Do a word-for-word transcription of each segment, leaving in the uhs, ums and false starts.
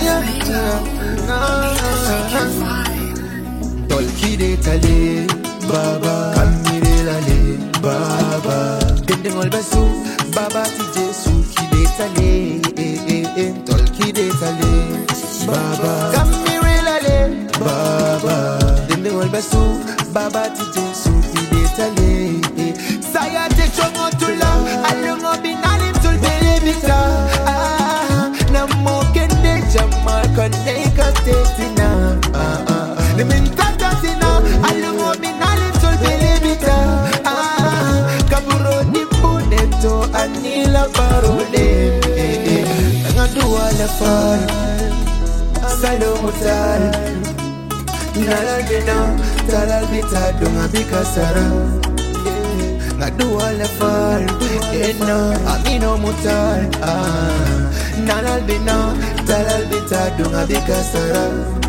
Tolki de tale, baba, kamire lale, baba. Dende ngol basu, baba ti Jesu ki de tale, eh eh eh. Tolki de tale, baba, kamire lale, baba. Dende ngol basu, baba ti Jesu ki de tale, eh. Saya te chongo tula, alungo binalim tul televita. Ah, namo kende jamal kande katetina. Ah ah. Nimintatina, alungo binalim tul televita. Ah, kaburo di puneto anila parole. Ngadua la far, salomutal. Nalalbina, talalbita dunga bikasara. Ngadua la far, ena amino mutal. Ah, nalalbina, talalbita dunga bikasara.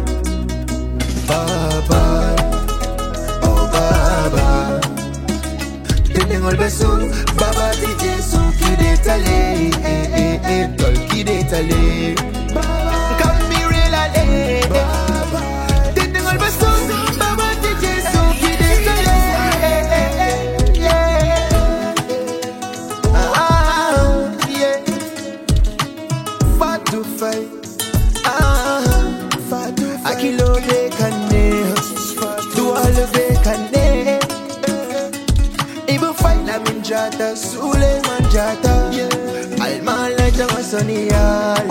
Baba, oh Baba, dendeng ol besu, Baba ti Jesu ki de tale, eh eh eh, tol ki de tale. Kamire lale, Baba, dendeng ol besu, Baba ti Jesu ki de tale, eh eh eh, yeah. Ah, yeah. Fight to fight, ah, fight to fight. Akilo de kane, do all of the kane. Ibu fight la minjata, Suleiman jata. Alma la jama sonial.